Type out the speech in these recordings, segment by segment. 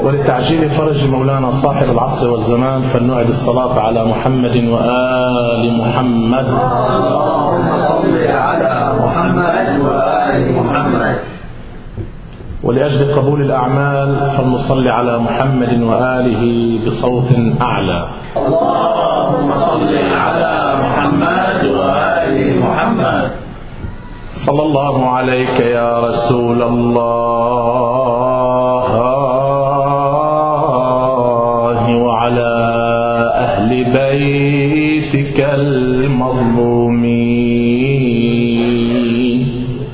ولتعجيل فرج مولانا صاحب العصر والزمان فلنعد الصلاة على محمد وآل محمد. اللهم صل على محمد وآل محمد. ولأجل قبول الأعمال فلنصلي على محمد وآله بصوت أعلى. اللهم صل على محمد وآل محمد. صلى الله عليك يا رسول الله وعلى أهل بيتك المظلومين.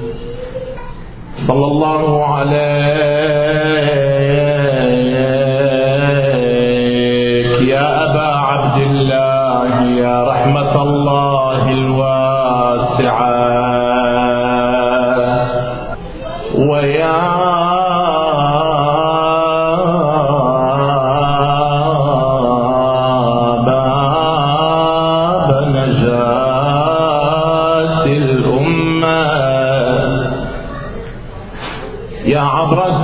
صلى الله عليك يا أبا عبد الله يا رحمة الله الواسعة ويا باب نجاة الأمة يا عبرة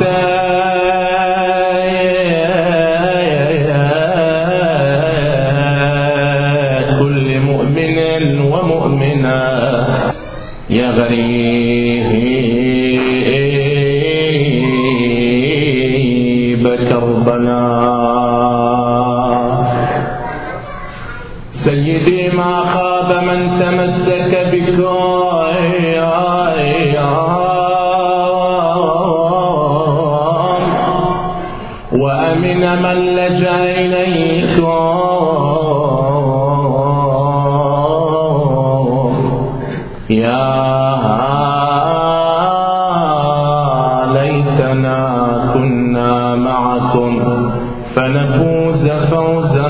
كل مؤمن ومؤمنة يا غريب كربلاء سيدي ما خاب من تمسك بكم وأمن من لجأ إليكم يا ليتنا كنا معكم فنفوز فوزا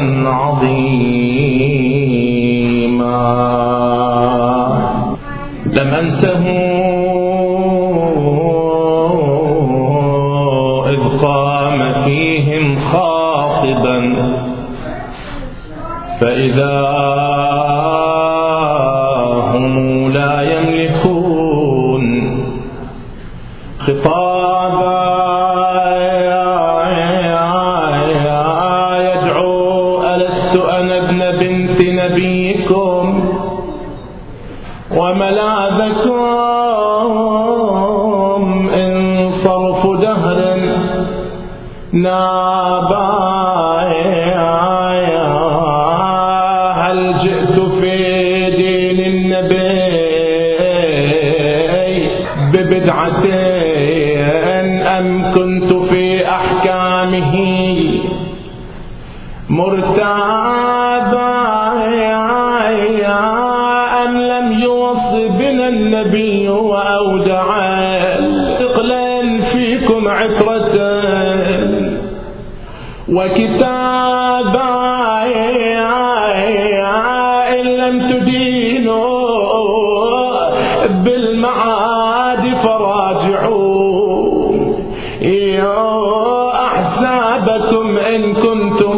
عظيما. لم أنسه إذ قام فيهم خاطبا فإذا هم لا يملكون خطابا يدعو ألست أنا ابن بنت نبيكم وملاذكم إن صرف دهر نابا هل جئت في دين النبي ببدعة أم كنت في أحكامه مرتابا أم لم يوصي بنا النبي وأودع إقلال فيكم عطرة وكتابا إن لم تدينوا بالمعاد فراجعوا أحسابكم إن كنتم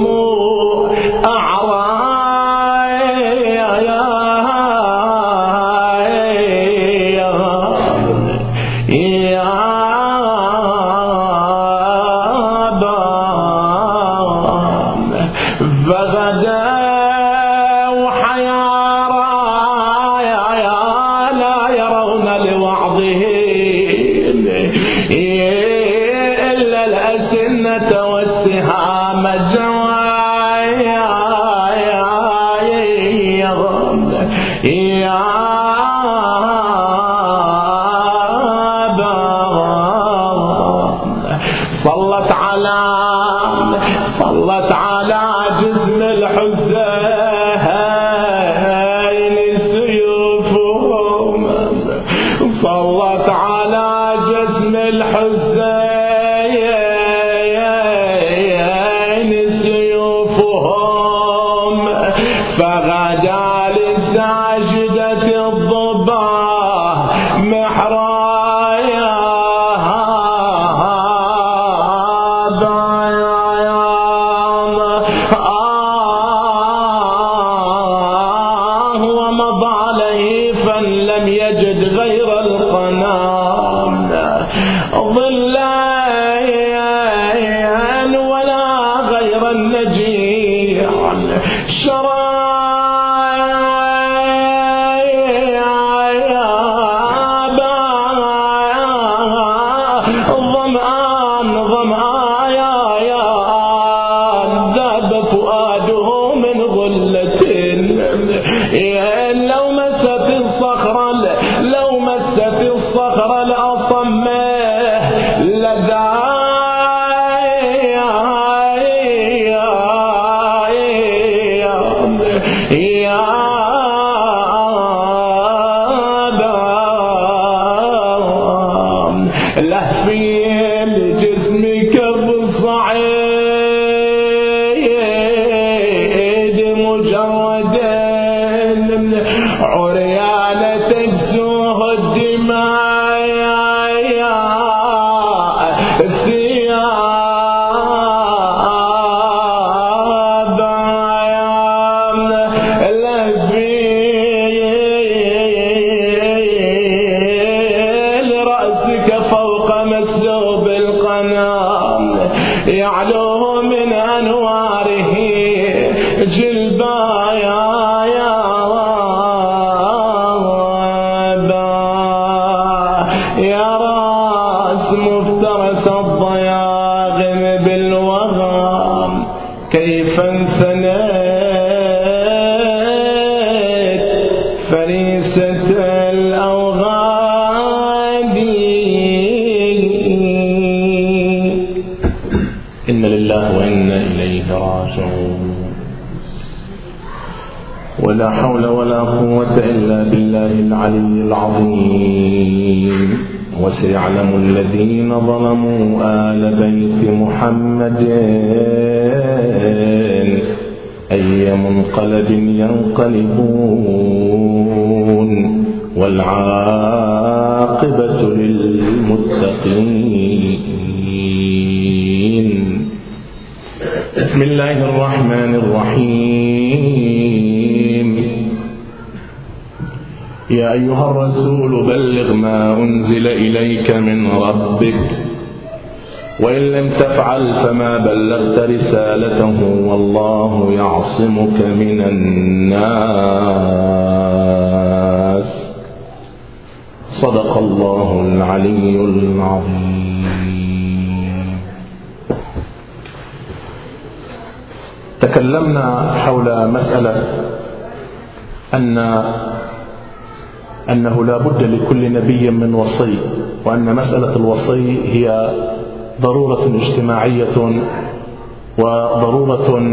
صلت على جسم الحسين سيوفهم صلت على جسم الحسين سيوفهم فغدا للساجدة الضباء محرايا لم يجد غير القناة ظلا ولا حول ولا قوة إلا بالله العلي العظيم. وسيعلم الذين ظلموا آل بيت محمد أي منقلب ينقلبون والعاقبة للمتقين. بسم الله الرحمن الرحيم. يا أيها الرسول بلغ ما أنزل إليك من ربك وإن لم تفعل فما بلغت رسالته والله يعصمك من الناس. صدق الله العلي العظيم. تكلمنا حول مسألة أنه لا بد لكل نبي من وصي، وأن مسألة الوصي هي ضرورة اجتماعية وضرورة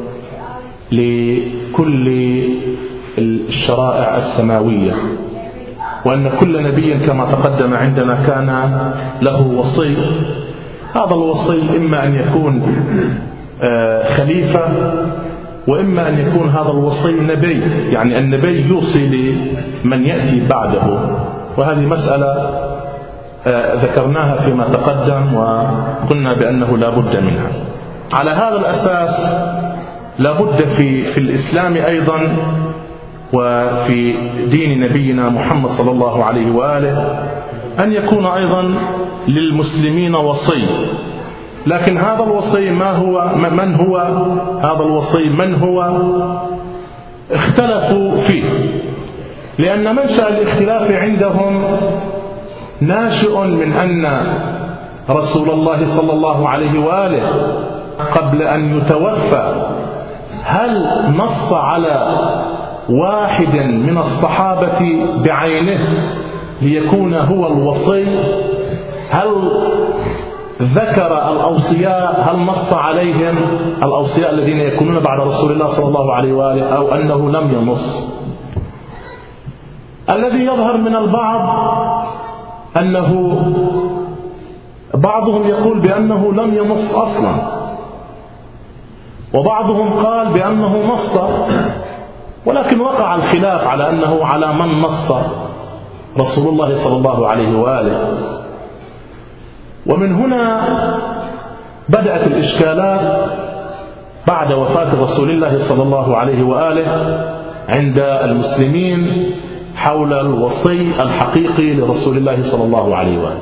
لكل الشرائع السماوية، وأن كل نبي كما تقدم عندنا كان له وصي. هذا الوصي إما أن يكون خليفة وإما أن يكون هذا الوصي نبي، يعني النبي يوصي لمن يأتي بعده، وهذه مسألة ذكرناها فيما تقدم وقلنا بأنه لا بد منها. على هذا الأساس لا بد في الإسلام أيضا وفي دين نبينا محمد صلى الله عليه وآله أن يكون أيضا للمسلمين وصي. لكن هذا الوصي من هو هذا الوصي؟ من هو؟ اختلفوا فيه، لأن منشأ الاختلاف عندهم ناشئ من أن رسول الله صلى الله عليه وآله قبل أن يتوفى هل نص على واحد من الصحابة بعينه ليكون هو الوصي؟ هل ذكر الأوصياء؟ هل نص عليهم الأوصياء الذين يكونون بعد رسول الله صلى الله عليه وآله، أو أنه لم ينص؟ الذي يظهر من البعض أنه بعضهم يقول بأنه لم ينص أصلا، وبعضهم قال بأنه نص، ولكن وقع الخلاف على أنه على من نص رسول الله صلى الله عليه وآله. ومن هنا بدأت الإشكالات بعد وفاة رسول الله صلى الله عليه وآله عند المسلمين حول الوصي الحقيقي لرسول الله صلى الله عليه وآله.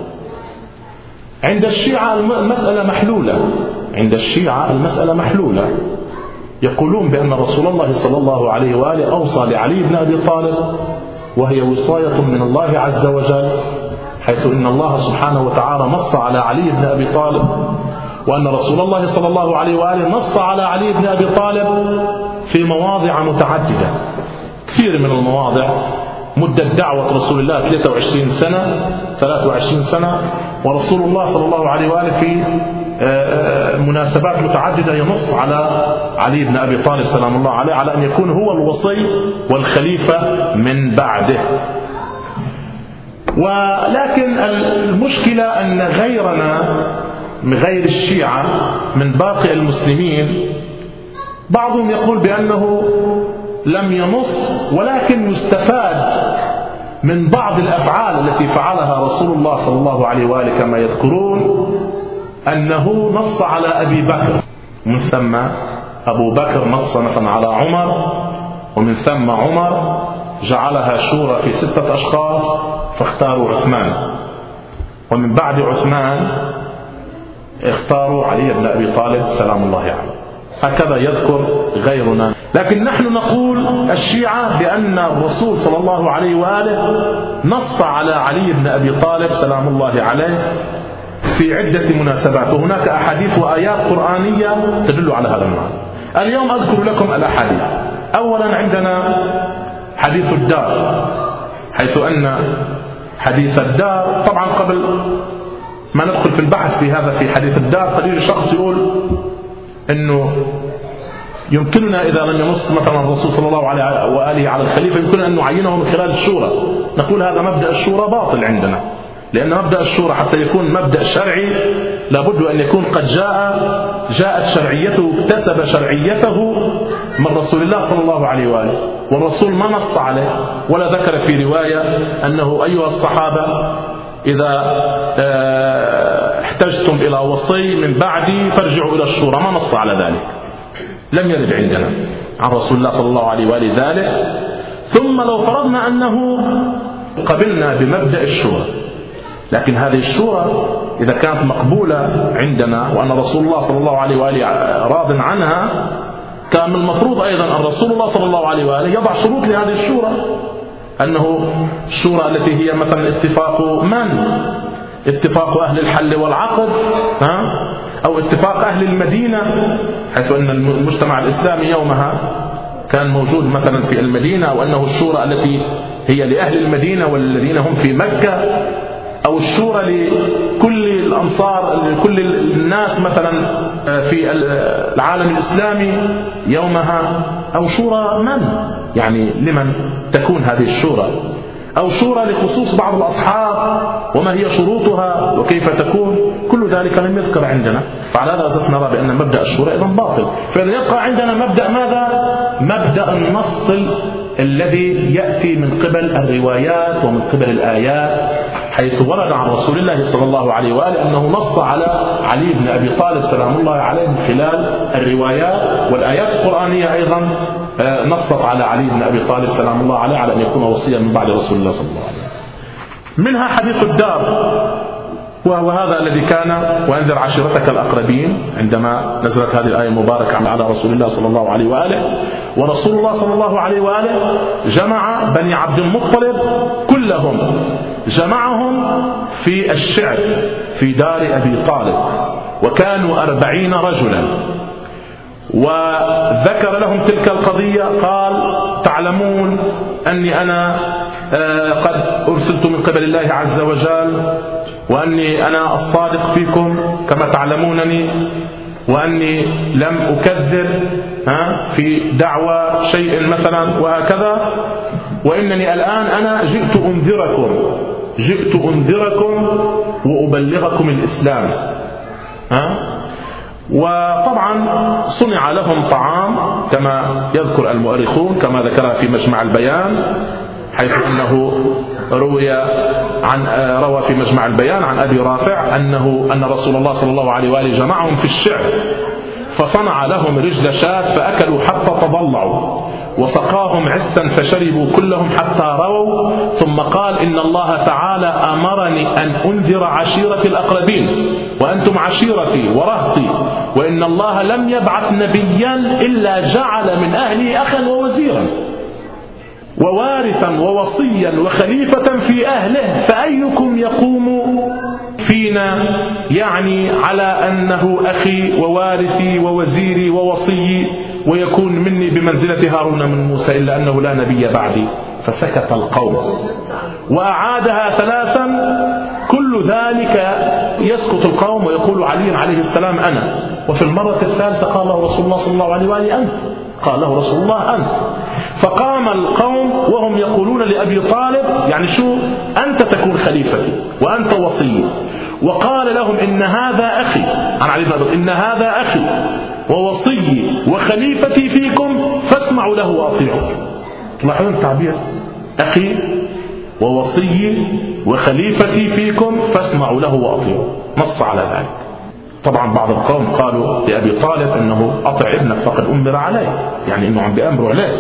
عند الشيعة المسألة محلولة، عند الشيعة المسألة محلولة، يقولون بأن رسول الله صلى الله عليه وآله أوصى لعلي بن أبي طالب، وهي وصاية من الله عز وجل، حيث إن الله سبحانه وتعالى نص على علي بن أبي طالب، وأن رسول الله صلى الله عليه وآله نص على علي بن أبي طالب في مواضع متعددة، كثير من المواضع. مدة دعوة رسول الله 23 سنة، ورسول الله صلى الله عليه وآله في مناسبات متعددة ينص على علي بن أبي طالب سلام الله عليه على أن يكون هو الوصي والخليفة من بعده. ولكن المشكلة أن غيرنا من غير الشيعة من باقي المسلمين بعضهم يقول بأنه لم ينص، ولكن يستفاد من بعض الأفعال التي فعلها رسول الله صلى الله عليه وآله، كما يذكرون أنه نص على أبي بكر، ومن ثم أبو بكر نص مثلا على عمر، ومن ثم عمر جعلها شورى في 6 أشخاص فاختاروا عثمان، ومن بعد عثمان اختاروا علي بن أبي طالب سلام الله عليه. هكذا يذكر غيرنا. لكن نحن نقول الشيعة بأن الرسول صلى الله عليه وآله نص على علي بن أبي طالب سلام الله عليه في عدة مناسبات، وهناك أحاديث وآيات قرآنية تدل على هذا المعنى. اليوم أذكر لكم الأحاديث. أولا عندنا حديث الدار، حيث أن حديث الدار طبعا قبل ما ندخل في البحث في هذا في حديث الدار قد يجي شخص يقول أنه يمكننا إذا لم ينص مثلا الرسول صلى الله عليه وآله على الخليفة يمكن أن نعينه من خلال الشورى. نقول هذا مبدأ الشورى باطل عندنا، لأن مبدأ الشورى حتى يكون مبدأ شرعي لابد أن يكون قد جاءت شرعيته، اكتسب شرعيته من رسول الله صلى الله عليه وآله، والرسول ما نص عليه ولا ذكر في رواية أنه أيها الصحابة إذا احتجتم إلى وصي من بعدي فارجعوا إلى الشورى، ما نص على ذلك، لم يرد عندنا عن رسول الله صلى الله عليه وآله ذلك. ثم لو فرضنا أنه قبلنا بمبدأ الشورى، لكن هذه الشورى إذا كانت مقبولة عندنا وأن رسول الله صلى الله عليه وآله راض عنها، كان المفروض أيضا أن رسول الله صلى الله عليه وآله يضع شروط لهذه الشورى، أنه الشورى التي هي مثلا اتفاق أهل الحل والعقد، أو اتفاق أهل المدينة، حيث أن المجتمع الإسلامي يومها كان موجود مثلا في المدينة، أو أنه الشورى التي هي لأهل المدينة والذين هم في مكة، أو الشورى لكل الأنصار لكل الناس مثلا في العالم الإسلامي يومها، أو شورى يعني لمن تكون هذه الشورى، أو شورى لخصوص بعض الأصحاب وما هي شروطها وكيف تكون، كل ذلك لم يذكر عندنا. فعلى هذا أساس نرى بأن مبدأ الشورى أيضا باطل. فإذا يبقى عندنا مبدأ ماذا؟ مبدأ النص الذي يأتي من قبل الروايات ومن قبل الآيات، حيث ورد عن رسول الله صلى الله عليه وآله أنه نص على علي بن أبي طالب سلام الله عليه من خلال الروايات، والآيات القرآنية أيضا نصت على علي بن أبي طالب سلام الله عليه على أن يكون وصيا من بعد رسول الله صلى الله عليه وسلم. منها حديث الدار، وهذا الذي كان وأنذر عشيرتك الأقربين، عندما نزلت هذه الآية المباركة على رسول الله صلى الله عليه وآله. ورسول الله صلى الله عليه وآله جمع بني عبد المطلب كلهم، جمعهم في الشعر في دار أبي طالب، وكانوا 40 رجلا، وذكر لهم تلك القضية. قال: تعلمون أني أنا قد أرسلت من قبل الله عز وجل، وأني أنا الصادق فيكم كما تعلمونني، وأني لم أكذب في دعوى شيء مثلا وهكذا، وإنني الآن أنا جئت أنذركم وأبلغكم الإسلام. وطبعا صنع لهم طعام كما يذكر المؤرخون، كما ذكر في مجمع البيان، حيث أنه روى في مجمع البيان عن أبي رافع أن رسول الله صلى الله عليه وآله جمعهم في الشعر، فصنع لهم رجل شاة فأكلوا حتى تضلعوا، وسقاهم عسا فشربوا كلهم حتى رووا، ثم قال إن الله تعالى أمرني أن أنذر عشيرتي الأقربين وأنتم عشيرتي ورهطي، وإن الله لم يبعث نبيا إلا جعل من أهله أخا ووزيرا ووارثا ووصيا وخليفة في أهله، فأيكم يقوم فينا يعني على أنه أخي ووارثي ووزيري ووصيي ويكون مني بمنزلة هارون من موسى، إلا أنه لا نبي بعدي. فسكت القوم وأعادها ثلاثا، كل ذلك يسكت القوم ويقول علي عليه السلام أنا، وفي المرة الثالثة قال له رسول الله صلى الله عليه وآله أنت، قال له رسول الله أنت. فقام القوم وهم يقولون لأبي طالب يعني شو أنت تكون خليفتي وأنت وصي، وقال لهم إن هذا أخي عن علي بن أبي طالب، إن هذا أخي ووصي وخليفتي فيكم فاسمعوا له وأطيعوا. تلاحظون التعبير أخي ووصي وخليفتي فيكم فاسمعوا له وأطيعوا، نص على ذلك. طبعا بعض القوم قالوا لأبي طالب أنه أطع ابنك فقد أمر عليه، يعني أنه عم بأمره عليه.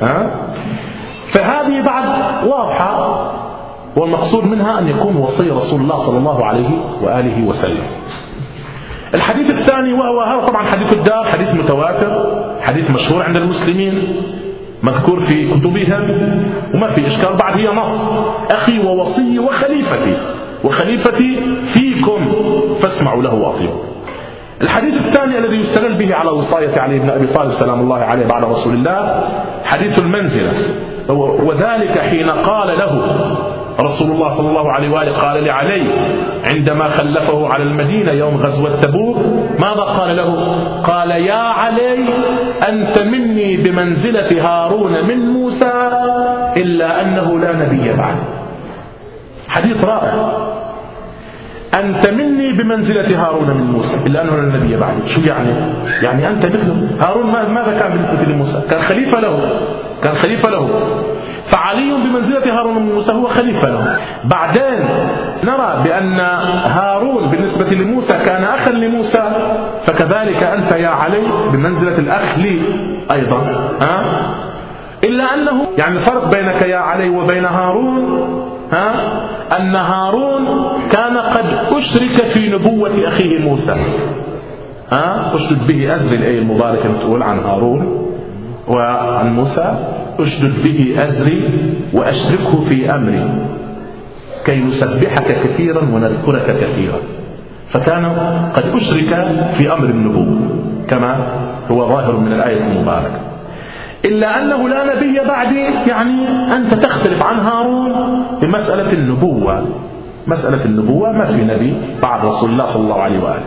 فهذه بعد واضحة، والمقصود منها أن يكون وصي رسول الله صلى الله عليه وآله وسلم. الحديث الثاني وهو هذا طبعا حديث الدار، حديث متواتر، حديث مشهور عند المسلمين، مذكور في كتبهم وما في إشكال، بعد هي نص أخي ووصي وخليفتي فيكم فاسمعوا له وأطيعوا. الحديث الثاني الذي يستدل به على وصاية علي بن أبي طالب سلام الله عليه بعد رسول الله حديث المنزلة، وذلك حين قال له رسول الله صلى الله عليه وآله، قال لعلي عندما خلفه على المدينة يوم غزوة تبوك، ماذا قال له؟ قال يا علي أنت مني بمنزلة هارون من موسى إلا أنه لا نبي بعد. حديث رائع، أنت مني بمنزلة هارون من موسى إلا أنه لا نبي بعد. شو يعني أنت مثله. هارون ماذا كان بالنسبة لموسى؟ كان خليفة له، فعلي بمنزلة هارون من موسى هو خليفة له. بعدين نرى بأن هارون بالنسبة لموسى كان أخا لموسى، فكذلك أنت يا علي بمنزلة الأخ لي أيضا. إلا أنه يعني الفرق بينك يا علي وبين هارون أن هارون كان قد أشرك في نبوة أخيه موسى. أشدد به أزري، الآية المباركة تقول عن هارون وعن موسى أشدد به أزري وأشركه في أمري كي نسبحك كثيرا ونذكرك كثيرا. فكان قد أشرك في أمر النبوة كما هو ظاهر من الآية المباركة. إلا أنه لا نبي بعدي، يعني أنت تختلف عن هارون بمسألة النبوة. مسألة النبوة ما في نبي بعد رسول الله صلى الله عليه وآله،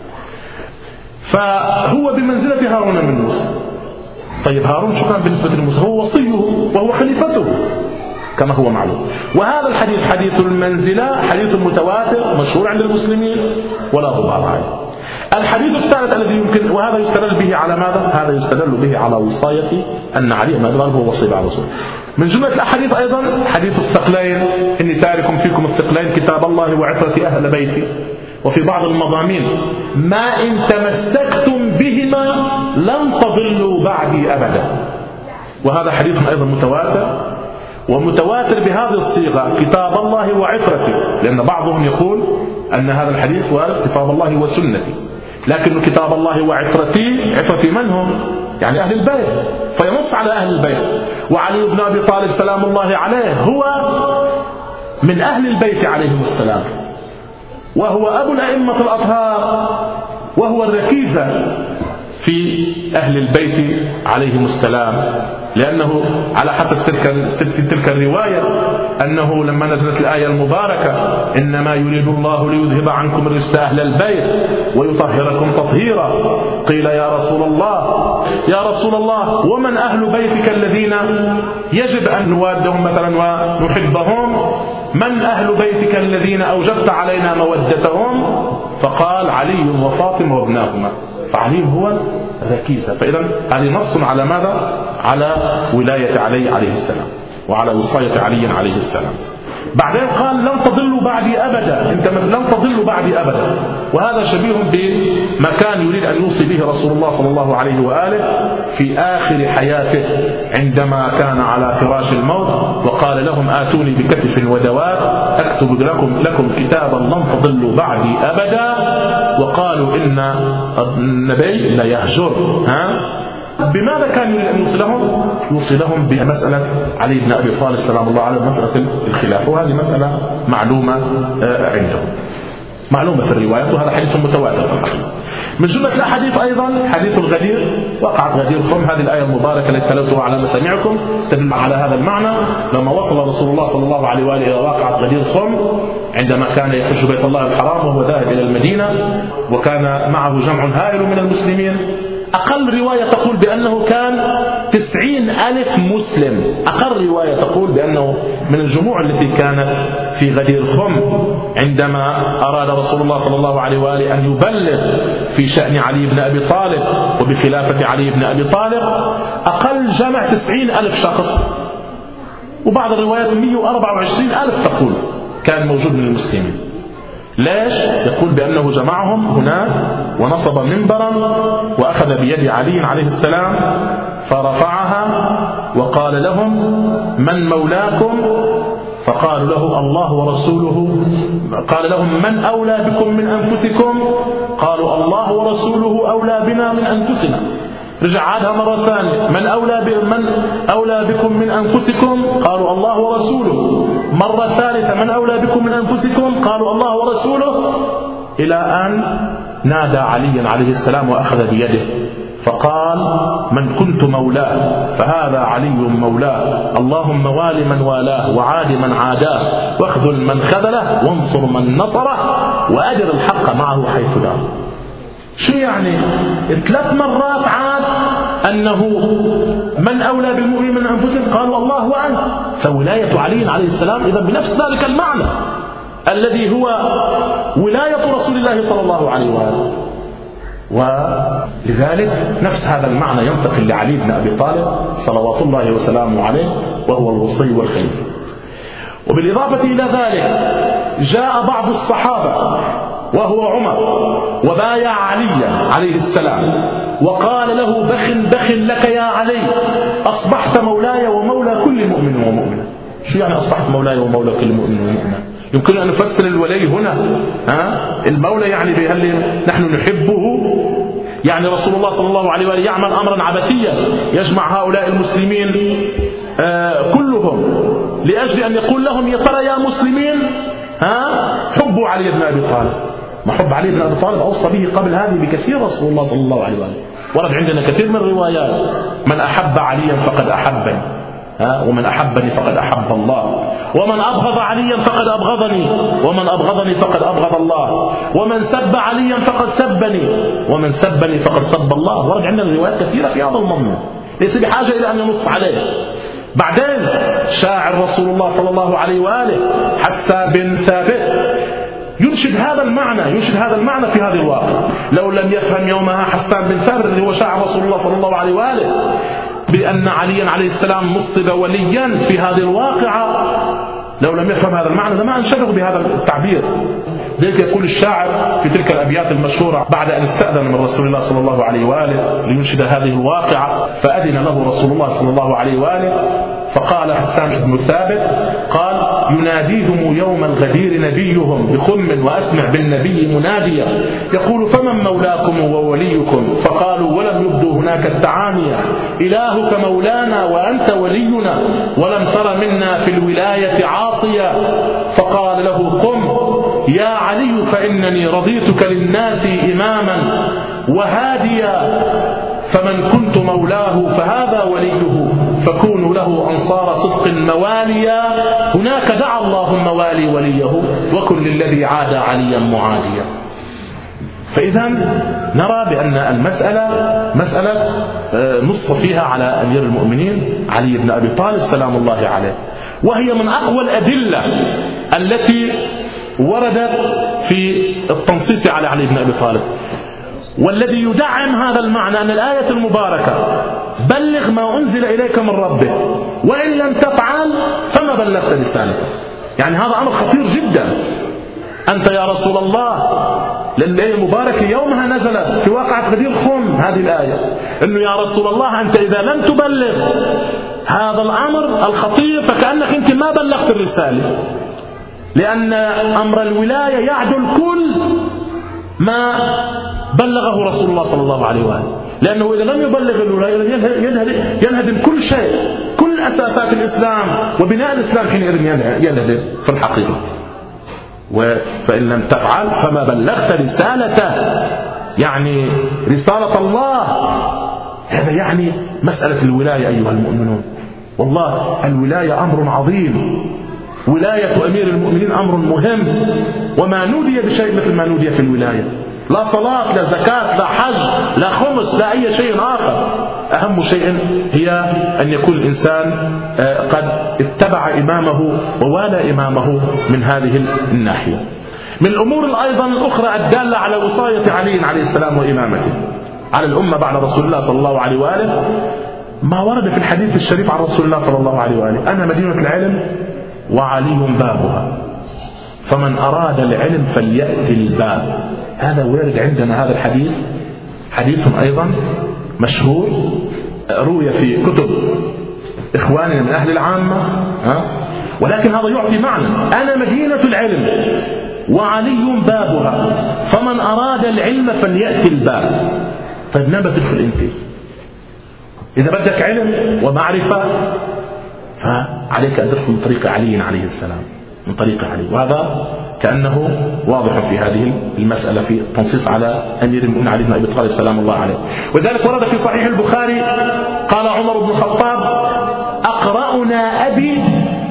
فهو بمنزلة هارون من موسى. طيب هارون شو كان بالنسبة لموسى؟ هو وصيه وهو خليفته كما هو معلوم. وهذا الحديث حديث المنزلة حديث متواتر مشهور عند المسلمين ولا غبار عليه. الحديث الثالث الذي يمكن، وهذا يستدل به على ماذا؟ هذا يستدل به على وصاية أن علي بن أبي طالب هو وصي على رسول. من جملة الأحاديث أيضا حديث الثقلين، إني تارك فيكم الثقلين كتاب الله وعترة أهل بيتي. وفي بعض المضامين ما إن تمسكتم بهما لن تضلوا بعدي أبدا. وهذا حديث أيضا متواتر، ومتواتر بهذه الصيغة كتاب الله وعترتي، لأن بعضهم يقول أن هذا الحديث هو كتاب الله وسنتي، لكن كتاب الله وعترتي، عترتي من هم؟ يعني أهل البيت، فينص على أهل البيت. وعلي بن أبي طالب سلام الله عليه هو من أهل البيت عليهم السلام، وهو أبو الأئمة الأطهار، وهو الركيزة في أهل البيت عليهم السلام، لأنه على حسب تلك الرواية أنه لما نزلت الآية المباركة إنما يريد الله ليذهب عنكم الرجس أهل البيت ويطهركم تطهيرا، قيل يا رسول الله ومن أهل بيتك الذين يجب أن نوادهم مثلا ونحبهم؟ من أهل بيتك الذين أوجبت علينا مودتهم؟ فقال علي وفاطمة وابناهما، فعلي هو الركيزة. فإذا هذه نص على ماذا؟ على ولاية علي عليه السلام وعلى وصاية علي عليه السلام. بعدين قال لن تضلوا بعدي أبدا، أنت لن تضلوا بعدي أبدا. وهذا شبيه بما كان يريد أن يوصي به رسول الله صلى الله عليه وآله في آخر حياته عندما كان على فراش الموت وقال لهم آتوني بكتف ودواب أكتب لكم كتابا لن تضلوا بعدي أبدا. وقالوا إن النبي لا يهجر. بماذا كان يريد أن يوصلهم؟ يوصلهم بمسألة علي بن أبي طالب سلام الله عليه، مسألة الخلافة، وهذه مسألة معلومة عندهم، معلومة في الروايات، وهذا حديث متواتر. من جملة الأحاديث أيضا حديث الغدير، وقعت غدير خم، هذه الآية المباركة التي تلوتها على مسامعكم تدل على هذا المعنى. لما وصل رسول الله صلى الله عليه وآله إلى واقعة غدير خم عندما كان يحج بيت الله الحرام وهو ذاهب إلى المدينة، وكان معه جمع هائل من المسلمين، أقل رواية تقول بأنه كان 90,000 مسلم، أقل رواية تقول بأنه من الجموع التي كانت في غدير خم عندما أراد رسول الله صلى الله عليه وآله أن يبلغ في شأن علي بن أبي طالب وبخلافة علي بن أبي طالب. أقل جمع 90,000 شخص، وبعض الروايات 124,000 تقول كان موجود من المسلمين. ليش؟ يقول بأنه جمعهم هناك ونصب منبرا وأخذ بيد علي عليه السلام فرفعها وقال لهم من مولاكم؟ فقالوا له الله ورسوله. قال لهم من أولى بكم من أنفسكم؟ قالوا الله ورسوله أولى بنا من أنفسنا. رجع عادها مرة ثانية من أولى بكم من أنفسكم؟ قالوا الله ورسوله. مرة ثالثة من أولى بكم من أنفسكم؟ قالوا الله ورسوله، إلى أن نادى علي عليه السلام وأخذ بيده فقال من كنت مولاه فهذا علي مولاه، اللهم وال من والاه وعاد من عاداه واخذل من خذله وانصر من نصره وأجر الحق معه حيث دار. شو يعني 3 مرات عاد أنه من أولى بالمؤمنين من أنفسهم؟ قالوا الله وأنت. فولاية علي عليه السلام إذا بنفس ذلك المعنى الذي هو ولاية رسول الله صلى الله عليه وآله، ولذلك نفس هذا المعنى ينتقل لعلي بن أبي طالب صلوات الله وسلامه عليه وهو الوصي والخليفة. وبالإضافة إلى ذلك جاء بعض الصحابة وهو عمر وبايع عليا عليه السلام وقال له بخ لك يا علي، أصبحت مولاي ومولى كل مؤمن ومؤمنة. شو يعني أصبحت مولاي ومولى كل مؤمن ومؤمنة؟ يمكن أن نفسر الولي هنا المولى يعني بهل نحن نحبه، يعني رسول الله صلى الله عليه وآله يعمل أمرا عبثيا يجمع هؤلاء المسلمين كلهم لأجل أن يقول لهم يا ترى يا مسلمين حبوا علي بن أبي طالب. ما حب علي بن أبي طالب أوصى به قبل هذه بكثير رسول الله صلى الله عليه وآله. ورد عندنا كثير من الروايات من أحب عليا فقد أحبني، ومن أحبني فقد أحب الله، ومن أبغض عليا فقد أبغضني، ومن أبغضني فقد أبغض الله، ومن سب عليا فقد سبني، ومن سبني فقد سب الله. ورد عندنا روايات كثيرة في هذا المضمون ليس بحاجة إلى أن ننص عليه. بعدين شاعر رسول الله صلى الله عليه وآله حسان بن ثابت ينشد هذا المعنى في هذه الواقع. لو لم يفهم يومها حسان بن ثابت الذي هو شاعر رسول الله صلى الله عليه وآله بأن عليا عليه السلام نصب وليا في هذه الواقعة، لو لم يفهم هذا المعنى لما أنشده بهذا التعبير. ذلك يقول الشاعر في تلك الأبيات المشهورة بعد أن استأذن من رسول الله صلى الله عليه وآله لينشد هذه الواقعة، فأذن له رسول الله صلى الله عليه وآله فقال حسان بن ثابت قال يناديهم يوم الغدير نبيهم بخم وأسمع بالنبي مناديا يقول فمن مولاكم ووليكم؟ فقالوا ولم يبدوا هناك التعانية إلهك مولانا وأنت ولينا ولم تر منا في الولاية عاصيا. فقال له قم يا علي فإنني رضيتك للناس إماما وهاديا، فمن كنت مولاه فهذا وليه فكونوا له أنصار صدق مواليا. هناك دعا الله الموالي وليه وكن للذي عاد عليا معاديا. فإذا نرى بأن المسألة مسألة نص فيها على أمير المؤمنين علي بن أبي طالب سلام الله عليه، وهي من أقوى الأدلة التي وردت في التنصيص على علي بن أبي طالب. والذي يدعم هذا المعنى أن الآية المباركة بلغ ما أنزل إليك من ربك وإن لم تفعل فما بلغت رسالته. يعني هذا أمر خطير جدا. أنت يا رسول الله، للآية المباركة يومها نزلت في واقعة غدير خم هذه الآية، أنه يا رسول الله أنت إذا لم تبلغ هذا الأمر الخطير فكأنك أنت ما بلغت الرسالة، لأن أمر الولاية يعدل كل ما بلغه رسول الله صلى الله عليه وآله، لأنه إذا لم يبلغ الولاية ينهدم كل شيء، كل أساسات الإسلام وبناء الإسلام حينئذ ينهدم في الحقيقة. فإن لم تفعل فما بلغت رسالته، يعني رسالة الله. هذا يعني مسألة الولاية أيها المؤمنون، والله الولاية أمر عظيم، ولاية أمير المؤمنين أمر مهم، وما نودي بشيء مثل ما نودي في الولاية، لا صلاة لا زكاة لا حج لا خمس لا أي شيء آخر، أهم شيء هي أن يكون الإنسان قد اتبع إمامه ووالى إمامه من هذه الناحية. من الأمور أيضا الأخرى الدالة على وصاية علي عليه السلام وإمامته على الأمة بعد رسول الله صلى الله عليه وآله ما ورد في الحديث الشريف عن رسول الله صلى الله عليه وآله: أنا مدينة العلم وعلي بابها، فمن أراد العلم فليأتي الباب. هذا ورد عندنا هذا الحديث، حديث أيضا مشهور روي في كتب إخواننا من أهل العامة، ولكن هذا يعطي معنى: أنا مدينة العلم وعلي بابها، فمن أراد العلم فليأتي الباب. طيب نبى تدخل أنت؟ إذا بدك علم ومعرفة فعليك أن تدخل من طريق علي عليه السلام، من طريق علي، وهذا كأنه واضح في هذه المسألة في التنصيص على أمير المؤمنين علي بن أبي طالب سلام الله عليه. وذلك ورد في صحيح البخاري قال عمر بن الخطاب: أقرأنا أبي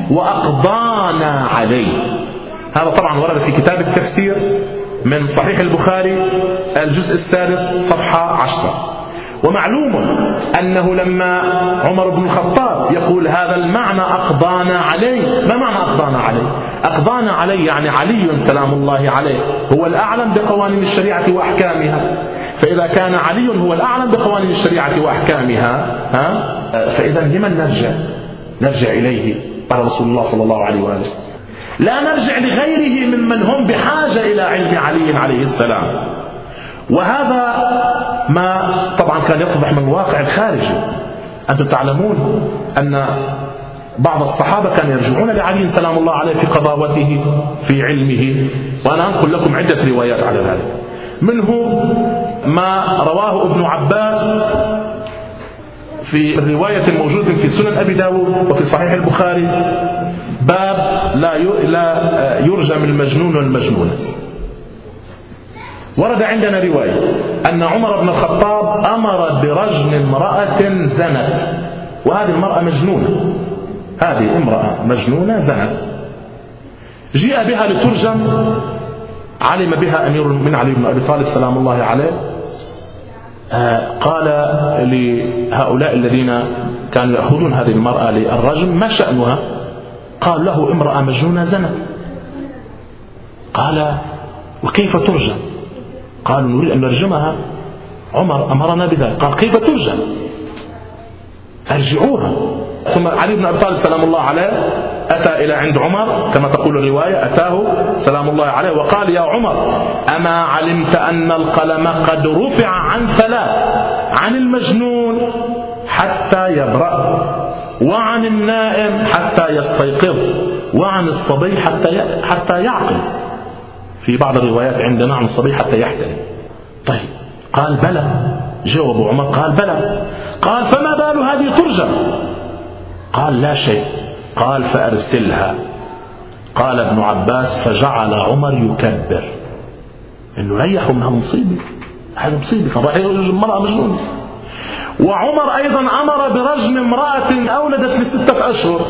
وأقضانا عليه. هذا طبعا ورد في كتاب التفسير من صحيح البخاري الجزء السادس صفحة 10. ومعلوم أنه لما عمر بن الخطاب يقول هذا المعنى أقضانا عليه، ما معنى أقضانا عليه؟ أقضانا عليه يعني علي سلام الله عليه هو الأعلم بقوانين الشريعة وأحكامها، فإذا كان علي هو الأعلم بقوانين الشريعة وأحكامها فإذا لمن نرجع إليه قال رسول الله صلى الله عليه وآله، لا نرجع لغيره ممن هم بحاجة إلى علم علي عليه السلام. وهذا ما طبعا كان يتضح من الواقع الخارجي. أنتم تعلمون أن بعض الصحابة كانوا يرجعون لعلي سلام الله عليه في قضاوته في علمه، وأنا أنقل لكم عدة روايات على ذلك. منه ما رواه ابن عباس في الرواية الموجودة في سنن أبي داود وفي صحيح البخاري: باب لا يرجم المجنون والمجنونة. ورد عندنا رواية أن عمر بن الخطاب أمر برجم امرأة زنت، وهذه المرأة مجنونة، هذه امرأة مجنونة زنت، جيء بها لترجم، علم بها أمير المؤمنين علي بن أبي طالب سلام الله عليه، قال لهؤلاء الذين كانوا يأخذون هذه المرأة للرجم: ما شأنها؟ قال له: امرأة مجنونة زنت. قال: وكيف ترجم؟ قالوا: نريد أن نرجمها، عمر أمرنا بذلك. قال: كيف ترجم؟ أرجعوها. ثم علي بن أبي طالب سلام الله عليه أتى إلى عند عمر كما تقول الرواية، أتاه سلام الله عليه وقال: يا عمر، أما علمت أن القلم قد رفع عن ثلاث: عن المجنون حتى يبرأ، وعن النائم حتى يستيقظ، وعن الصبي حتى يعقل. في بعض الروايات عندنا عن الصبي حتى يحتلم. طيب، قال: بلى. جاوب عمر قال: بلى. قال: فما بال هذه ترجم؟ قال: لا شيء. قال: فأرسلها. قال ابن عباس: فجعل عمر يكبر إنه ريحوا من هالمصيبة، هذه مصيبة، فراح يرجم امرأة مجنونة. وعمر أيضا أمر برجم امرأة أولدت ل6 أشهر،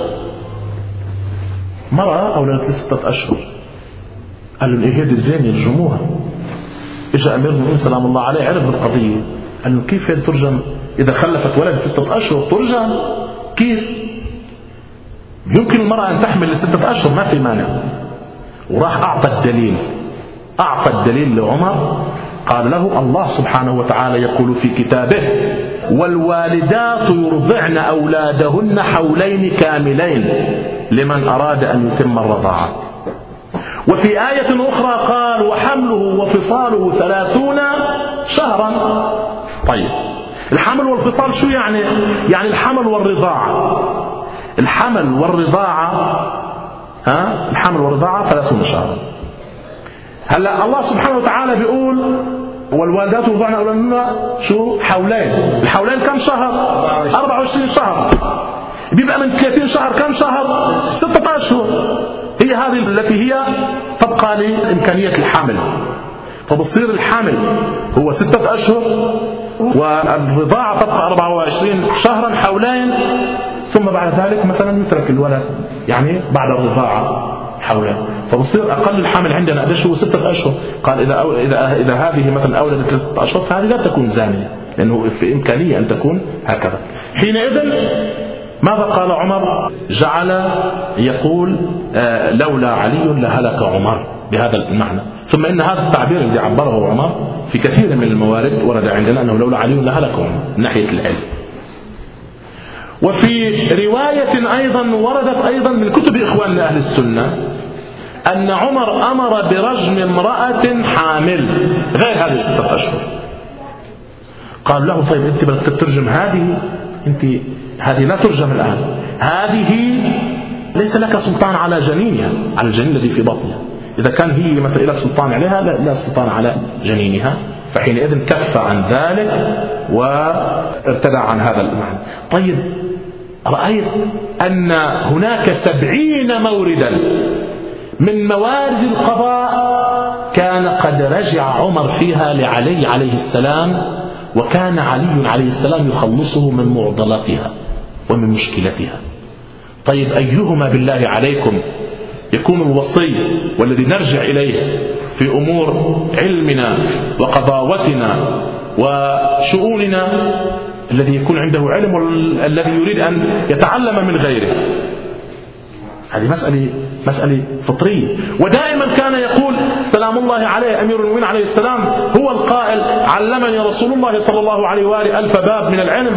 مرأة أولدت ل6 أشهر، قال له: إيه هذه الزين يرجموها. إجا أمير المؤمنين سلام الله عليه عرف بالقضية، قال له: كيف ترجم إذا خلفت ولد 6 أشهر؟ ترجم كيف؟ يمكن المرأة أن تحمل ل6 أشهر، ما في مانع. وراح أعطى الدليل لعمر، قال له: الله سبحانه وتعالى يقول في كتابه: والوالدات يرضعن أولادهن حولين كاملين لمن أراد أن يتم الرضاعة. وفي آية أخرى قال وحمله وفصاله 30 شهرا. طيب الحمل والفصال شو يعني؟ يعني الحمل والرضاعة. الحمل والرضاعة الحمل والرضاعة 30 شهرا. هلا الله سبحانه وتعالى بيقول والوالدات يرضعن أولادهن شو حولين. الحولين كم شهر؟ 24 شهر. بيبقى من 30 شهر كم شهر؟ 6 أشهر. هي هذه التي هي تبقى لإمكانية الحمل. فبصير الحمل هو 6 أشهر والرضاعة تبقى 24 شهرا حولين، ثم بعد ذلك مثلا يترك الولد يعني بعد الرضاعة حولين. فبصير أقل الحمل عندنا قديش هو 6 أشهر. قال إذا هذه مثلا أولدت 6 أشهر فهذه لا تكون زانية، لأنه في إمكانية أن تكون هكذا. حينئذ ماذا قال عمر؟ جعل يقول لولا علي لهلك عمر بهذا المعنى. ثم إن هذا التعبير الذي عبره عمر في كثير من الموارد ورد عندنا أنه لولا علي لهلك عمر من ناحية العلم. وفي رواية أيضا وردت أيضا من كتب إخواننا أهل السنة أن عمر أمر برجم امرأة حامل غير هذه 6 أشهر. قال له طيب أنت بدك تترجم هذه، أنت هذه لا ترجم الآن، هذه ليس لك سلطان على جنينها، على الجنين الذي في بطنها. إذا كان هي مثلا لك سلطان عليها لا سلطان على جنينها. فحينئذ كف عن ذلك وارتدع عن هذا المعنى. طيب رأيت أن هناك 70 موردا من موارد القضاء كان قد رجع عمر فيها لعلي عليه السلام، وكان علي عليه السلام يخلصه من معضلتها ومن مشكلتها. طيب أيهما بالله عليكم يكون الوصي والذي نرجع إليه في أمور علمنا وقضاوتنا وشؤوننا الذي يكون عنده علم والذي يريد أن يتعلم من غيره؟ هذه مسألة فطرية. ودائما كان يقول سلام الله عليه أمير المؤمنين عليه السلام هو القائل علمني رسول الله صلى الله عليه وآله 1000 باب من العلم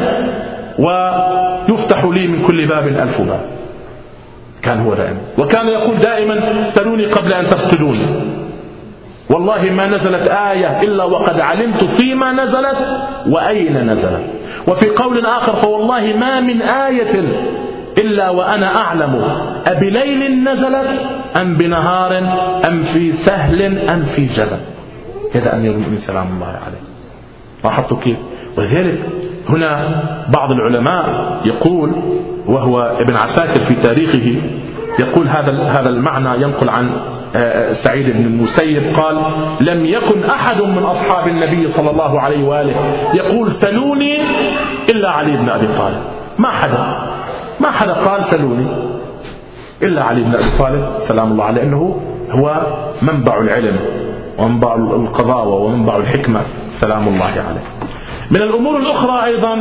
ويفتح لي من كل باب 1000 باب. كان هو دائما، وكان يقول دائما سلوني قبل أن تفتنوني، والله ما نزلت آية إلا وقد علمت فيما نزلت وأين نزلت. وفي قول آخر فوالله ما من آية إلا وأنا أعلم أبليل نزلت أم بنهار أم في سهل أم في جبل. هذا أمير المؤمنين سلام الله عليه. لاحظتوا كيف؟ ولذلك هنا بعض العلماء يقول، وهو ابن عساكر في تاريخه يقول هذا المعنى، ينقل عن سعيد بن المسيب قال لم يكن أحد من أصحاب النبي صلى الله عليه وآله يقول سلوني إلا علي بن أبي طالب. ما حدا قال سلوني إلا علي بن أبي طالب سلام الله عليه، أنه هو منبع العلم ومنبع القضاوة ومنبع الحكمة سلام الله عليه. من الأمور الأخرى أيضا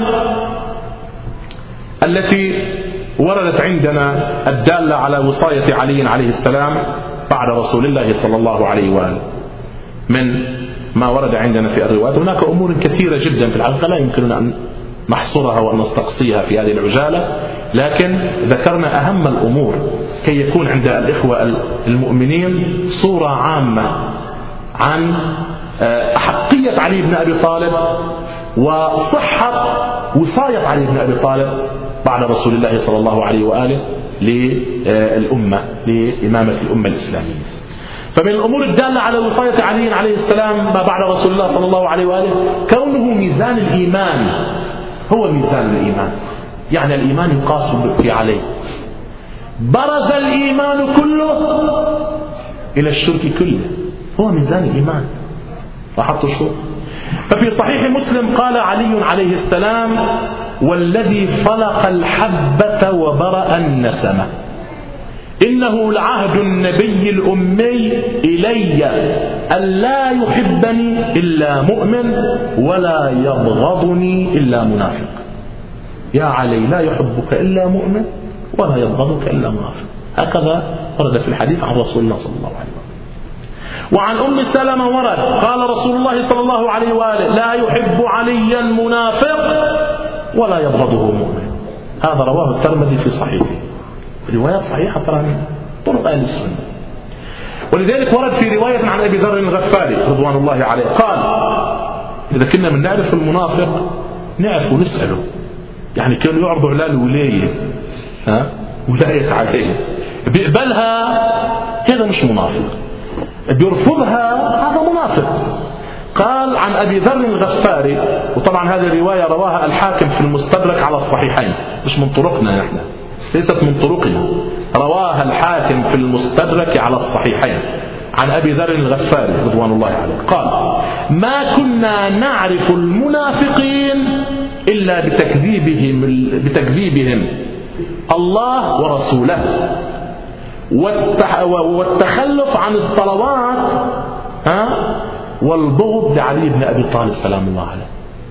التي وردت عندنا الدالة على وصاية علي عليه السلام بعد رسول الله صلى الله عليه وآله من ما ورد عندنا في الروايات. هناك أمور كثيرة جدا في الحقيقة لا يمكننا أن نحصرها وأن نستقصيها في هذه العجالة، لكن ذكرنا أهم الأمور كي يكون عند الإخوة المؤمنين صورة عامة عن أحقية علي بن أبي طالب وصحة وصاية علي بن أبي طالب بعد رسول الله صلى الله عليه وآله للأمة، لإمامة الأمة الإسلامية. فمن الأمور الدالة على وصاية علي عليه السلام ما بعد رسول الله صلى الله عليه وآله كونه ميزان الإيمان. هو ميزان الإيمان، يعني الإيمان يقاس في علي. برز الإيمان كله إلى الشرك كله، هو ميزان الإيمان. لاحظتوا شو؟ ففي صحيح مسلم قال علي عليه السلام والذي فلق الحبة وبرأ النسمة إنه لعهد النبي الأمي إلي ألا يحبني إلا مؤمن ولا يبغضني إلا منافق. يا علي لا يحبك إلا مؤمن ولا يبغضك إلا منافق. هكذا ورد في الحديث عن رسول الله صلى الله عليه وسلم. وعن أم سلمة ورد قال رسول الله صلى الله عليه وآله لا يحب عليا منافق ولا يبغضه مؤمن. هذا رواه الترمذي في صحيحه. روايات صحيحة ترى من طرق أهل السنة. ولذلك ورد في رواية عن أبي ذر الغفاري رضوان الله عليه قال: إذا كنا من نعرف المنافق نعرف ونسأله، يعني كانوا يعرضوا على الولاية، ولاية عليه، بيقبلها هذا مش منافق، بيرفضها هذا منافق. قال عن أبي ذر الغفاري، وطبعا هذه الرواية رواها الحاكم في المستدرك على الصحيحين، مش من طرقنا نحن، ليست من طرقنا، رواها الحاكم في المستدرك على الصحيحين عن أبي ذر الغفاري رضوان الله عليه قال: ما كنا نعرف المنافقين إلا بتكذيبهم الله ورسوله والتخلف عن الصلوات والبغض لعلي بن أبي طالب سلام الله عليه.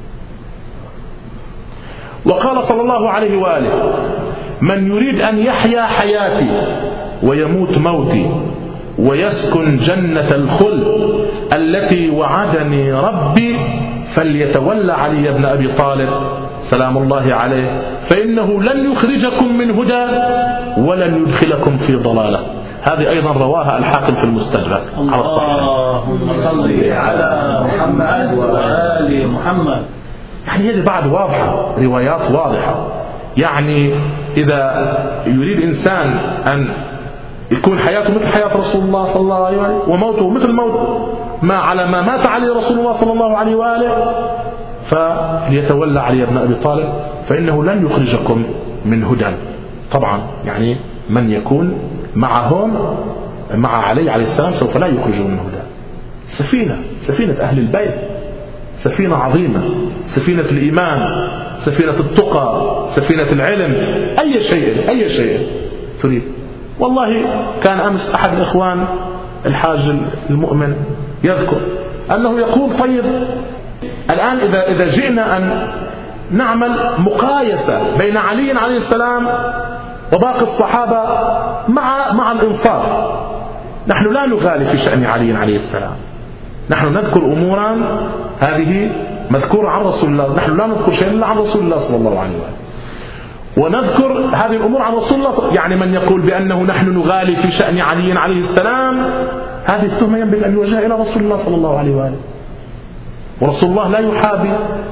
وقال صلى الله عليه وآله: من يريد أن يحيا حياتي ويموت موتي ويسكن جنة الخلد التي وعدني ربي فليتولى علي بن أبي طالب سلام الله عليه، فإنه لن يخرجكم من هدى ولن يدخلكم في ضلالة. هذه أيضا رواها الحاكم في المستدرك على الصحيح. اللهم صل على محمد وآل محمد. يعني هذه بعد واضحة، روايات واضحة. يعني إذا يريد إنسان أن يكون حياته مثل حياة رسول الله صلى الله عليه وآله وموته مثل موت على ما مات عليه رسول الله صلى الله عليه وآله، فليتولى علي بن أبي طالب فإنه لن يخرجكم من هدى. طبعا يعني من يكون معهم مع علي عليه السلام سوف لا يخرجوا من هدى. سفينة أهل البيت، سفينة عظيمة، سفينة الإيمان، سفينة التقى، سفينة العلم، أي شيء تريد. والله كان أمس أحد الإخوان الحاج المؤمن يذكر أنه يقول: طيب الآن إذا جئنا أن نعمل مقايسة بين علي عليه السلام وباقي الصحابة مع الإنصاف، نحن لا نغالي في شأن علي عليه السلام، نحن نذكر أمورا هذه مذكورة عن رسول الله، نحن لا نذكر شيء إلا عن رسول الله صلى الله عليه وآله، ونذكر هذه الأمور عن رسول الله. يعني من يقول بأنه نحن نغالي في شأن علي عليه السلام، هذه التهمة ينبغي أن يوجه إلى رسول الله صلى الله عليه وآله، ورسول الله لا يحابي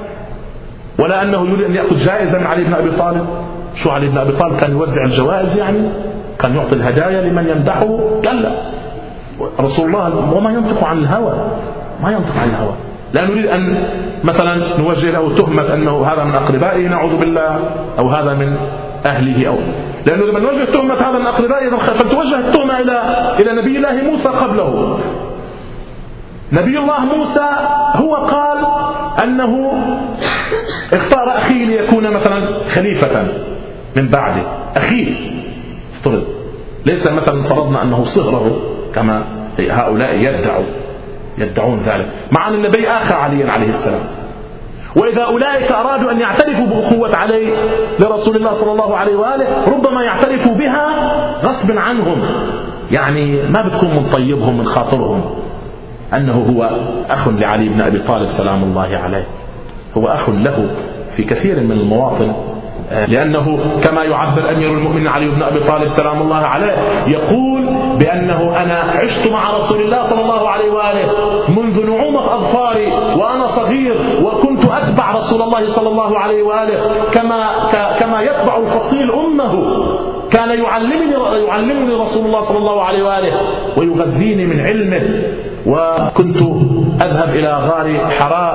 ولا أنه يريد أن يأخذ جائزة من علي بن أبي طالب. شو علي بن أبي طالب كان يوزع الجوائز؟ يعني كان يعطي الهدايا لمن يمدحه؟ كلا، رسول الله وما ينطق عن الهوى، ما ينطق عن الهوى. لا نريد أن مثلا نوجه له تهمة أنه هذا من أقربائه نعوذ بالله، أو هذا من أهله، أو لأنه لما نوجه تهمة هذا من أقربائه فلتوجه التهمة إلى نبي الله موسى قبله. نبي الله موسى هو قال أنه اختار أخيه ليكون مثلا خليفة من بعده، أخيه افترض، ليس مثلا فرضنا أنه صهره كما هؤلاء يدعون ذلك، مع أن النبي آخى علي عليه السلام. وإذا أولئك أرادوا أن يعترفوا بأخوة علي لرسول الله صلى الله عليه وآله ربما يعترفوا بها غصب عنهم، يعني ما بتكون من طيبهم من خاطرهم أنه هو أخ لعلي بن أبي طالب سلام الله عليه، هو أخ له في كثير من المواطن، لأنه كما يعبر أمير المؤمنين علي بن أبي طالب سلام الله عليه يقول بأنه أنا عشت مع رسول الله صلى الله عليه وآله منذ نعومة أظفاري وأنا صغير، وكنت أتبع رسول الله صلى الله عليه وآله كما يتبع الفصيل أمه، كان يعلمني رسول الله صلى الله عليه وآله ويغذيني من علمه، وكنت أذهب إلى غار حراء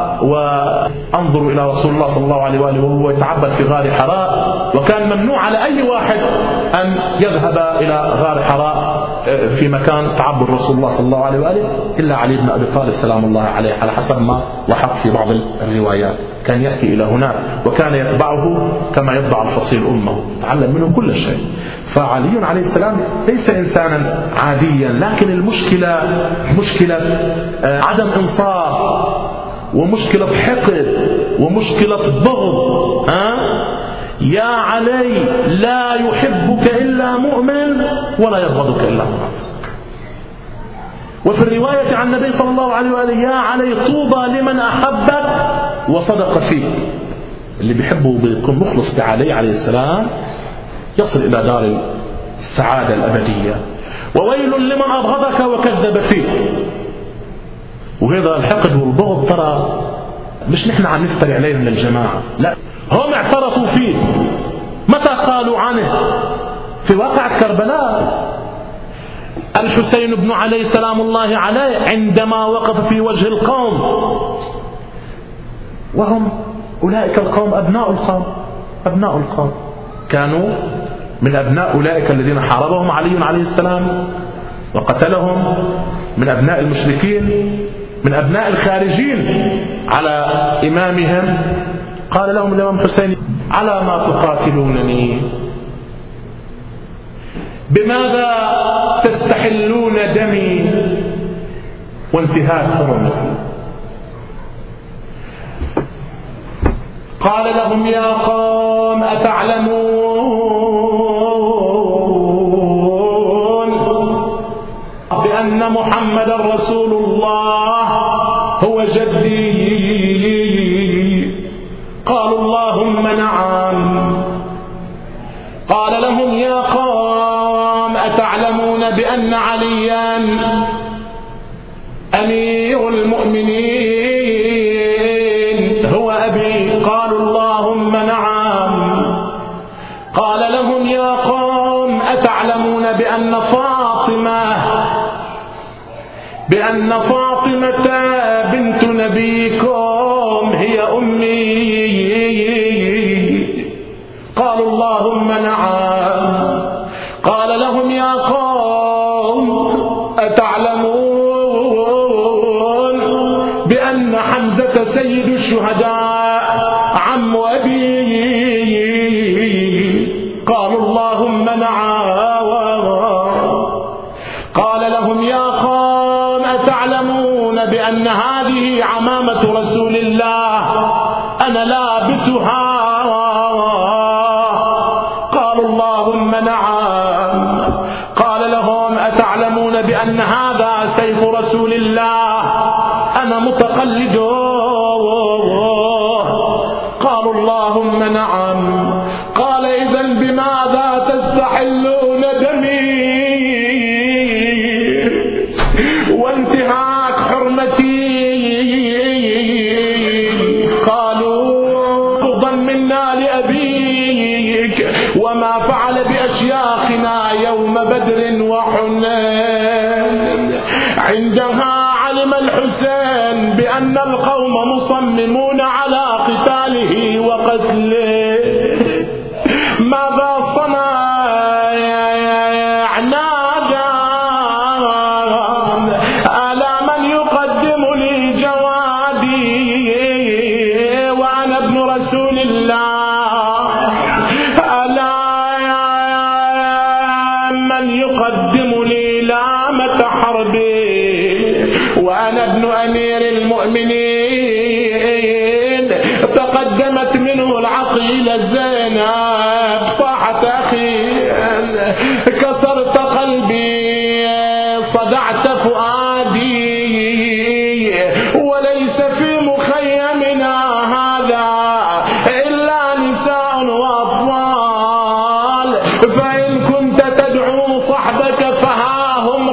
وأنظر إلى رسول الله صلى الله عليه وآله وهو يتعبد في غار حراء، وكان ممنوع على أي واحد أن يذهب إلى غار حراء في مكان تعبد رسول الله صلى الله عليه وآله إلا علي بن أبي طالب سلام الله عليه، على حسب ما وحق في بعض الروايات كان يأتي إلى هناك وكان يتبعه كما يتبع الفصيل أمه، تعلم منه كل شيء. فعلي عليه السلام ليس إنسانا عاديا، لكن المشكلة مشكلة عدم إنصاف، ومشكلة حقد، ومشكلة بغض. يا علي لا يحبك إلا مؤمن ولا يبغضك إلا منافق. وفي الرواية عن النبي صلى الله عليه وآله: يا علي طوبى لمن أحبك وصدق فيك. اللي بيحبه بيكون مخلص لعلي عليه السلام يصل إلى دار السعادة الأبدية. وويل لمن أبغضك وكذب فيك. وهذا الحقد والبغض ترى مش نحن عم نفتري عليه من الجماعة، لا، هم اعترفوا فيه. متى قالوا عنه؟ في واقعة كربلاء. الحسين بن علي سلام الله عليه عندما وقف في وجه القوم، وهم أولئك القوم أبناء القوم كانوا من أبناء أولئك الذين حاربهم علي عليه السلام وقتلهم، من أبناء المشركين، من أبناء الخارجين على إمامهم. قال لهم الإمام حسين: على ما تقاتلونني؟ بماذا تستحلون دمي وانتهاك حرمتي؟ قال لهم: يا قوم أتعلمون بأن محمد رسول الله هو جدي؟ قالوا: اللهم نعم. قال لهم: يا قوم أتعلمون بأن عليا أمير المؤمنين هو أبي؟ قالوا: اللهم نعم. قال لهم: يا قوم أتعلمون بأن فاطمة بنت نبيكم هي أمي؟ قالوا: اللهم نعم. قال لهم: يا قوم أتعلمون بأن حمزة سيد الشهداء عم أبي؟ قالوا: اللهم نعم. قال لهم: يا قوم أتعلمون بأن هذه عمامة رسول الله أنا لابسها؟ قالوا: اللهم نعم. قال لهم: أتعلمون بأن هذا سيف رسول الله أنا متقلده؟ قالوا: اللهم نعم. قال: إذن بماذا تستحلون دمي وانتهاك حرمتي؟ قالوا: بغضا منا لأبيك وما فعل بأشياخنا يوم بدر وحنين. عندها علم الحسين بأن القوم مصممون على قتاله وقتله. ماذا صنعنا؟ ألا من يقدم لي جوادي وأنا ابن رسول الله؟ ألا من يقدم لي لامة حربي وأنا ابن أمير المؤمنين؟ تقدمت منه العقيلة زينب، صاحت أخي كسرت قلبي، صدعت فؤادي، وليس في مخيمنا هذا إلا نساء وأطفال، فإن كنت تدعو صحبك فها هم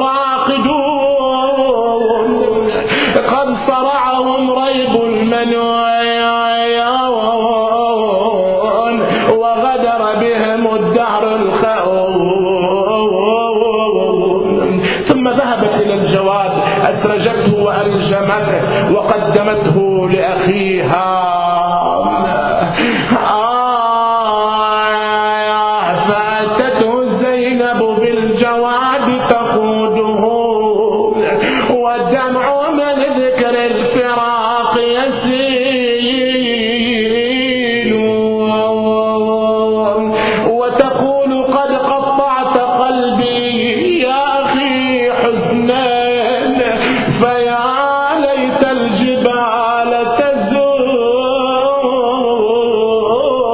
راقدون، قد صرعهم ريب المنون وغدر بهم الدهر الخؤون. ثم ذهبت إلى الجواد أسرجته وألجمته وقدمته لأخيها. فأتته زينب بالجواد تقوده والدمع من ذكر الفراق يسيل، وتقول: قد قطعت قلبي يا أخي حزنا، فيا ليت الجبال تزول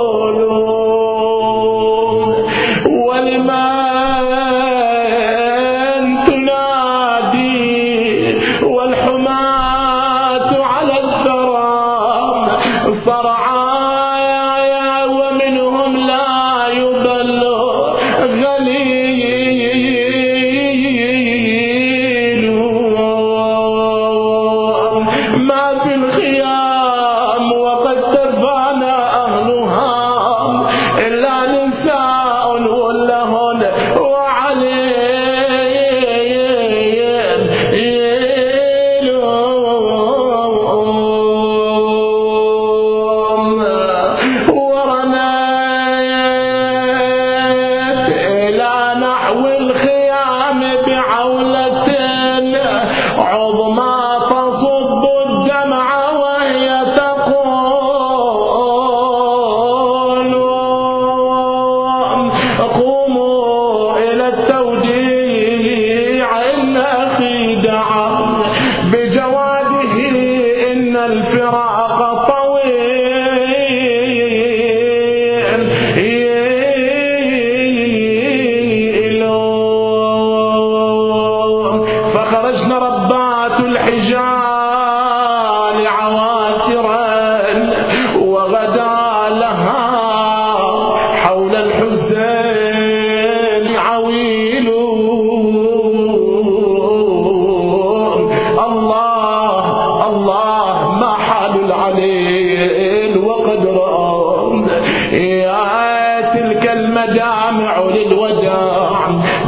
المدامع للوداع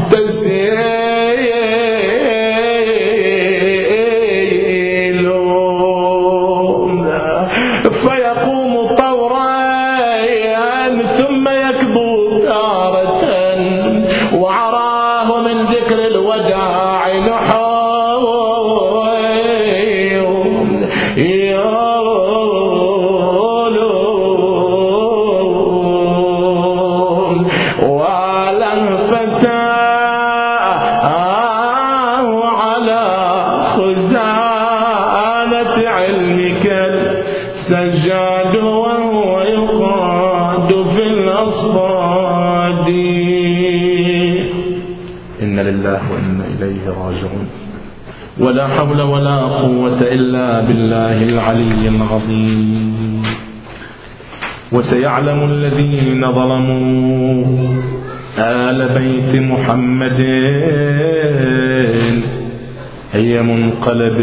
تسيل، فيقوم طورا ثم يكبو تارة، وعراه من ذكر الوداع نحور يولون، ولن فتاه على خزانة علمك السجاد وهو يقاد في الأصفاد. إن لله وإنا إليه راجعون، ولا حول ولا قوة إلا بالله العلي العظيم. وسيعلم الذين ظلموا آل بيت محمد أي منقلب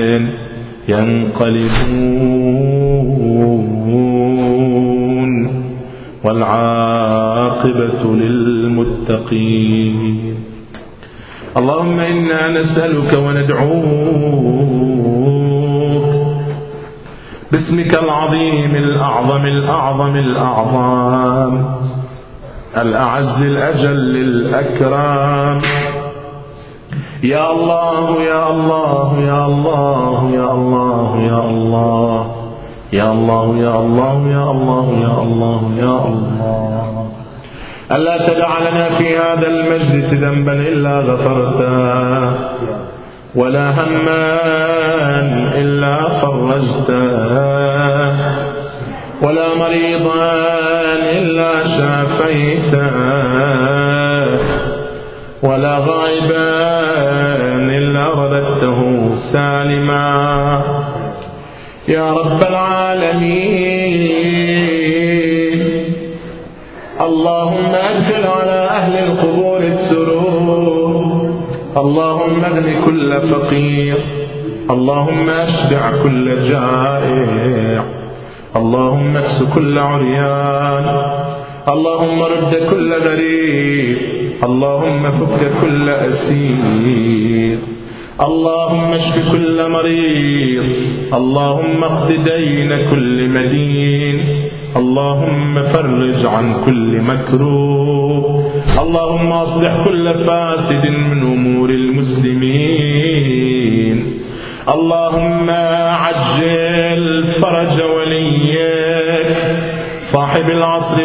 ينقلبون، والعاقبة للمتقين. اللهم إنا نسألك وندعوك باسمك العظيم الأعظم الأعظم الأعظم الأعز الأجل الأكرم، يا الله يا الله يا الله يا الله يا الله يا الله يا الله يا الله يا الله يا الله، ألا تدع لنا في هذا المجلس ذنبا إلا غفرته، ولا هما إلا فرجته، ولا مريضا إلا شافيته، ولا غائبا إلا رددته سالما يا رب العالمين. اللهم أدخل على أهل القبور السرور، اللهم اغن كل فقير، اللهم أشبع كل جائع، اللهم اكس كل عريان، اللهم رد كل غريب، اللهم فك كل أسير، اللهم اشف كل مريض، اللهم اقض دين كل مدين، اللهم فرج عن كل مكروه، اللهم اصلح كل فاسد من أمور المسلمين، اللهم عجل فرج وليك صاحب العصر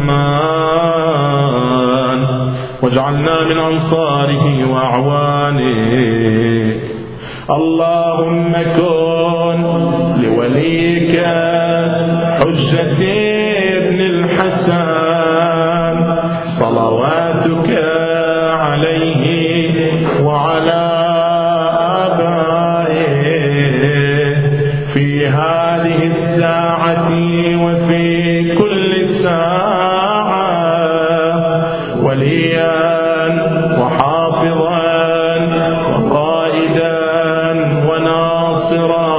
والزمان، واجعلنا من أنصاره وأعوانه. اللهم كن لوليك حجة ابن الحسن صلواتك عليه وعلى آبائه في هذه الساعة وفي كل ساعة وليا وحافظا وقائدا وناصرا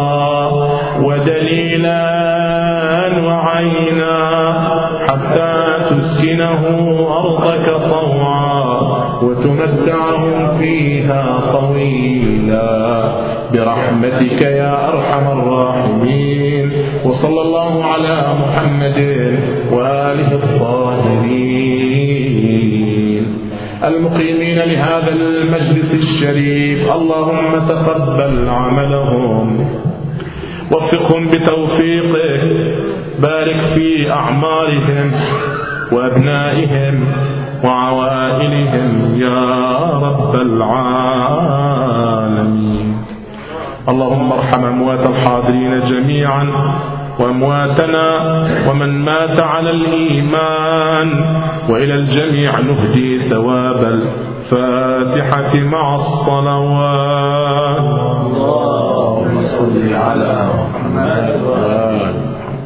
ودليلا وعينا، حتى تسكنه أرضك طوعا وتمتعهم فيها طويلا برحمتك يا أرحم الراحمين. وصلى الله على محمد وآله الطاهرين المقيمين لهذا المجلس الشريف. اللهم تقبل عملهم، وفقهم بتوفيقك، بارك في أعمارهم وأبنائهم وعوائلهم يا رب العالمين. اللهم ارحم أموات الحاضرين جميعا وأمواتنا ومن مات على الإيمان، وإلى الجميع نهدي ثواب الفاتحة مع الصلوات. اللهم صل على محمد وآله